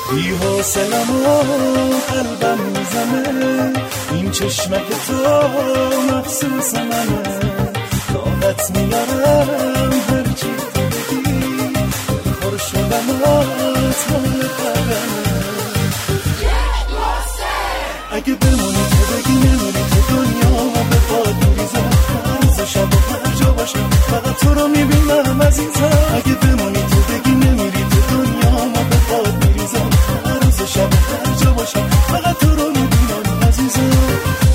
بی حوصلم و قلبم میزنه، این چشمک تو مخصوص منه، طاقت میارم هرچی تو بگی، خور شدم آتمال قدمه. اگه بمونی تو بگی نمیری تو دنیا و به باد میریزم، هر روز شب و هر جا باشم فقط تو رو میبینم عزیزم. اگه بمونی تو بگی نمیری تو دنیا و به باد میریزم، هر روز شب و هر جا باشم فقط تو رو میبینم عزیزم.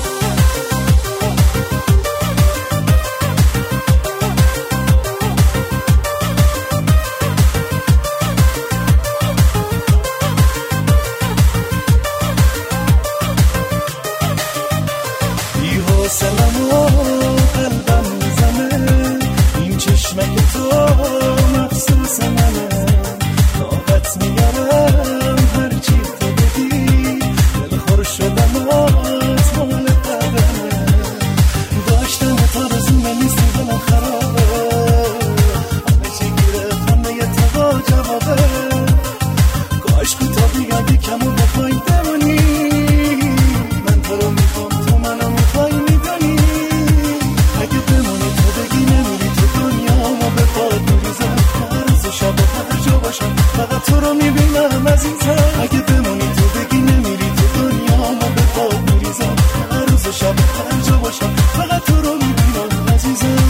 حوصلم و قلبم میزنه، این چشمک تو مخصوص منه، طاقت میارم هرچی تو بگی، دلخور شدم آتمال قدمه. داشتم تا رزونه نیستی دلم خرابه، همه چی گیره خانه تو با جوابه، کاش کوتا بیادی کمو بخوای بمونی، من تو رو میخوام تو منو میخوای میدونی. اگه بمونی تو بگی نمیری تو دنیا ما به باد میریزم، هر روز شب و هر جا باشم فقط تو رو میبینم عزیزم. اگه بمونی تو بگی نمیری تو دنیا ما به باد میریزم، هر روز شب و هر جا باشم فقط تو رو میبینم عزیزم.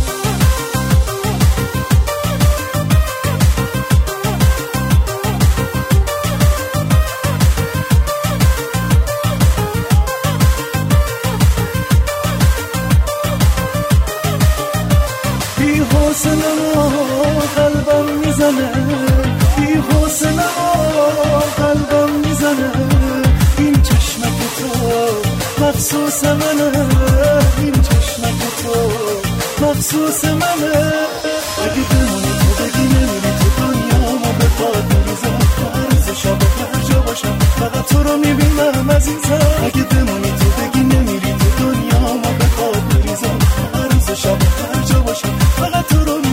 بی حوصلم و قلبم میزنه، بی حوصلم و قلبم میزنه، این چشمک تو مخصوص منه، این چشمک تو مخصوص منه. اگه بمونی تو بگی نمیری تو دنیا ما به باد میریزم، هر روز شب و هر جا باشم فقط تو رو میبینم عزیزم. اگه بمونی تو بگی نمیری تو دنیا ما به باد میریزم، هر روز شب و هر جا باشم فقط تو رو